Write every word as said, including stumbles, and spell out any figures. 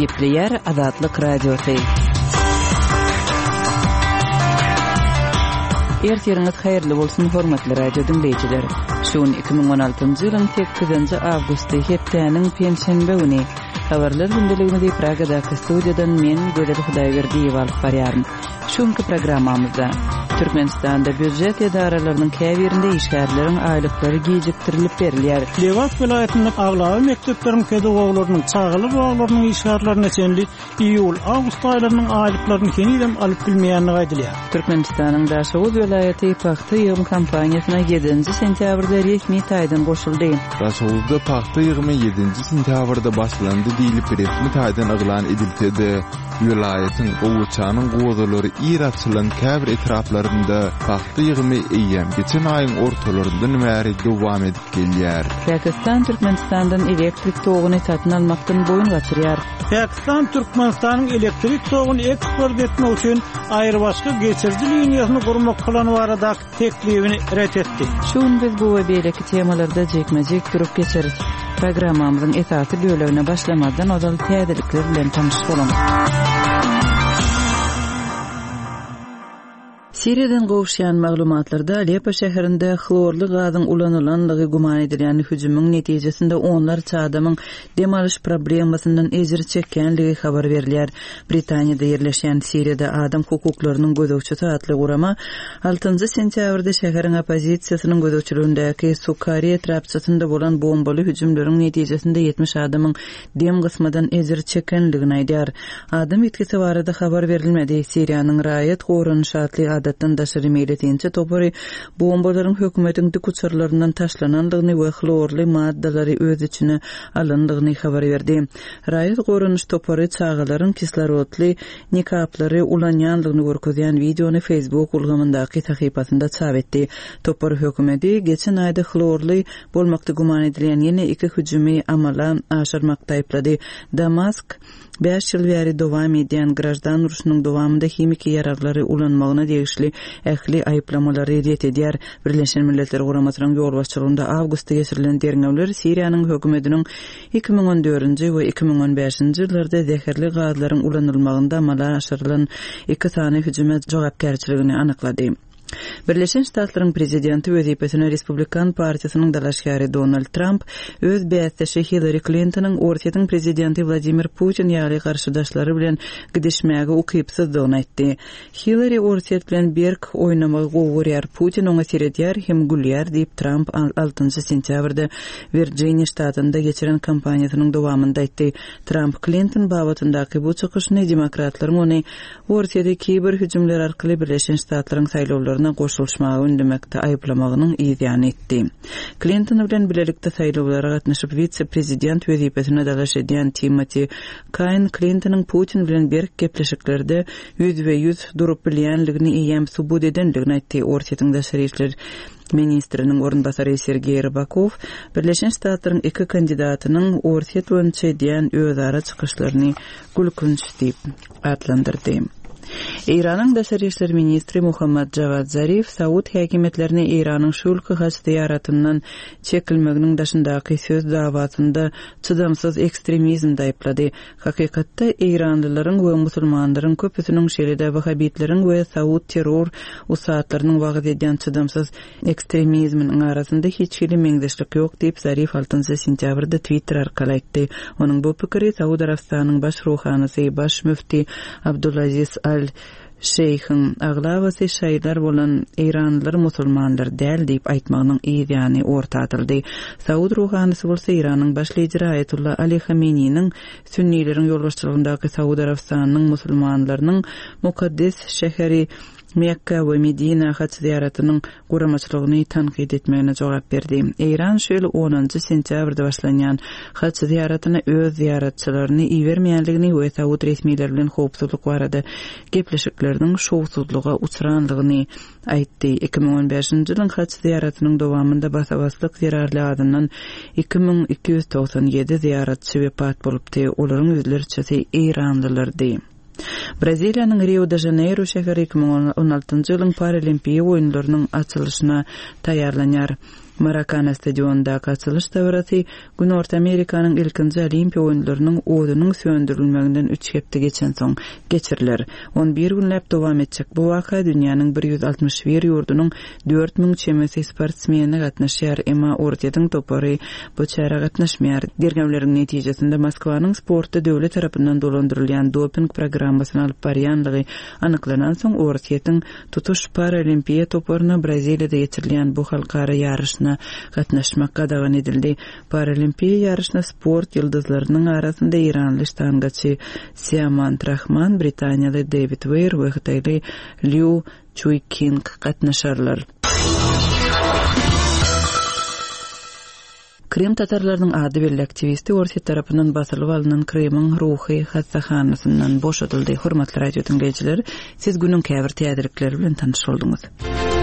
Gepleyer Azatlyk Radiosu. Ertiriniz hayırlı bolsun hormatly radio dinleyijiler. Şuun iki ming on altyncı ýylyň sekizinji awgusty hepdeniň penşenbe güni habarlar gündeligini Pragada studiýadan men Gödel Hudaýberdiýew alyp barýarym. Şuňky programmamyzda Türkmenistanda büdjet edaralarynyň käbirinde işgärleriň aýlyklary gejiktirilip berilýär. Lewat vilayatynyň aglawy mekdepleriniň pedagoglarynyň çağıly baglarynyň işgärlerini çenli iýul-awgust aýlarynyň aýlyklaryny kenidem alyp bilmeýänligi aýdylýar. Türkmenistanyň Daşoğuz vilayaty paxta ýygymy kampaniýasyna yedinji sentýabrda resmi taýdan goşuldy. Daşoğuzda paxta ýygymy yedinji sentýabrda başlandy diýilip resmi taýdan aglan edildi. Vilayatyň gowçanyň gowdalary ýer-açylan käbir etraplarynda paxta ýygymy eýýän geçen aýyň ortalaryndan bäri dowam edip gelýär. Pakistan Türkmenistandan elektrik togyny satyn almakdan boyun gaçyrýar. Pakistan Türkmenistanyň elektrik togyny eksport etmek üçin aýry başga geçirji liniýasyny gurmak plany teklibini ret etdi. Şuň biz bu we beýleki temalarda jekmejek durup geçeriz. Programmamyzyň esasy bölümine başlamadan ozal täzelikler bilen tanyşyp bolamaly. Siriýadan gowşýan maglumatlarda Aleppo şäherinde xlorly gazyň ulanýanlygy guman edilýän hüjümüň netijesinde onlarça adamyň demalyş problemasynyň ezir çekkenligi habar berilýär. Britaniýada ýerleşýän Siriýada adam hukuklarynyň gözegçisi atly urama altynjy sentýabrda şäheriň opozisiýasynyň gözegçiligindäki Sukari etrapçysynda bolan bombaly hüjümleriň netijesinde ýetmiş adamyň dem gysmadan ezir çekkenligini aýdýar. Adam etkisi barada habar berilmedi. Siriýanyň raýat goranyşy atly adatdan daşary meýletinçe topary bombalaryň hökümetiň dikuçarlaryndan taşlananlygyny we xlorly maddalary öz içine alyndygyny habar berdi. Raýat goranyş topary çağalaryň kislorodly nikaplary ulanýanlygyny görkezýän videony Facebook ulgamyndaky sahypasynda çap etdi. Topary hökümeti geçen aýda xlorly bolmakda guman edilýän ýene iki hüjümi amala aşyrmakda aýplady. Damask beş ýyl bäri dowam edýän grajdan uruşynyň dowamında hemik ýararlary ulanmagyna degişli ähli aýplamalary ret edýär. Birleşen Milletler Guramasynyň ýolbaşçylygynda awgustda geçirilen derňewler Siriýanyň hökümetiniň iki ming on dördünji we iki ming on beşinji ýyllarda zäherli gazlaryň ulanylmagynda amala aşyrylan iki sany hüjüme jogapkärçiligini anyklady. Birleşen Ştatlaryň prezidenti wezipesine Respublikan partiýasynyň dalaşgary Donald Trump öz bäsdeşi Hillary Clinton'yň Ortiýatyň prezidenti Vladimir Putin ýaly garşydaşlary bilen gidişmäge ukypsyzdygyny aýtdy. Hillary Ortiýat bilen berk oýnamagy gowurýar, Putin oňa seredýär hem gülýär diýip Trump altynjy sentýabrda Virginia ştatynda geçiren kampaniýasynyň dowamynda aýtdy. Trump Clinton babatyndaky bu çykyşyny demokratlaryň ony Ortiýada kiber hüjümler arkaly Birleşen Ştatlaryň saýlawlaryna goşulmagy ündemekde aýplamagynyň ýygyny etdi. Clinton bilen bilelikde saýlawlara gatnaşyp vice-prezident wezipesine dalaş edýän Timothy Kaine Clinton'yň Putin bilen berk gepleşiklerde yüz ve yüz durup bilýänligini eýem subut edenligini aýtdy. Ortiýatyň daşary işler ministriniň orunbasary Sergey Rybakov Birleşen Ştatlaryň iki kandidatynyň Ortiýat boýunça edýän özara çykyşlaryny gülkünç diýip adlandyrdy. İran'ın Daşary işler ministri Muhammad Javad Zarif Saud häkimetlerini İran'ın şulky haç ziyaratyndan çekilmeginiň daşyndaky söz dawatynda çydamsız ekstremizmde aýplady. Hakykatda İranlylaryň we musulmanlaryň köpüsiniň şeride Wahhabitleriň we Saud terror usatlarynyň wagt edýän çydamsız ekstremizmiň arasynda hiç kili meňdeşlik ýok diýip Zarif altynjy sentýabrda Twitter arkaly aýtdy. Onuň bu pikiri Saud Arabistanynyň baş ruhanysy, baş müfti Abdulaziz Şeyhin aglavasy şaýlar bolan İranlylar musulmanlar däl diýip aýtmagynyň ýygyny orta atyldy. Saud ruhanysy bolsa İranyň baş lideri Ayatullah Ali Khamenei'niň sünniýleriň ýolbaşçylygyndaky Saud Arabistanynyň musulmanlarynyň mukaddes şäheri Mekka we Medina haç ziyaratynyň guramaçylygyny tanqid etmegine jogap berdi. İran şöyle onuncu sentýabrda başlanýan haç ziyaratyna öz ziyaratçylaryny iýermeýänligini we Saud resmiýetleri bilen howpsuzlyk barada gepleşikleriniň şowsuzlyga uçranlygyny aýtdy. iki ming on beşinji ýylyň haç ziyaratynyň dowamynda basabaslyk zerarly adamdan iki ming iki ýüz toksan ýedi ziyaratçy wepat bolupdy. Olaryň ýüzlerçesi İranlylardy. Braziliýanyň Rio de Janeiro şäheri iki ming on altynjy ýylyň Paralimpiýa oýunlarynyň açylyşyna taýýarlanýar. Maracana stadionunda açılış davrasy Günorta Amerikanyň ilkinji Olimpiya oýunlarynyň odunyň söndürilmeginden üç hepde geçen soň geçiriler. on bir günläp dowam etjek bu waka dünýäniň bir yüz altmış bir ýurdunyň dört miň çemesi sportsmeni gatnaşýar, emma ortadan topary bu çara gatnaşmaýar. Dergäwleriň netijesinde Moskwanyň sportda döwlet tarapyndan dolandyrylýan doping programmasyny alyp barýanlygy anyklanan soň ortadan tutuş paralimpiya toparyna Braziliýada geçirilýän bu halkara ýarışyna gatnaşmak gadagan edildi. Paralimpiya ýarışyna sport ýyldyzlarynyň arasynda İranly ştangaçy Siamant Rahman, Britaniýaly David Weir we Hytaýly Liu Chuiking gatnaşarlar. Krim tatarlarynyň ady belli aktivisti Orset tarapyndan basylyp alynan Kremyň ruhy hassahanasynyň boşadyldy. Hormatly radio dinleýijiler, siz günüň käbir täzelikleri bilen tanyş boldyňyz.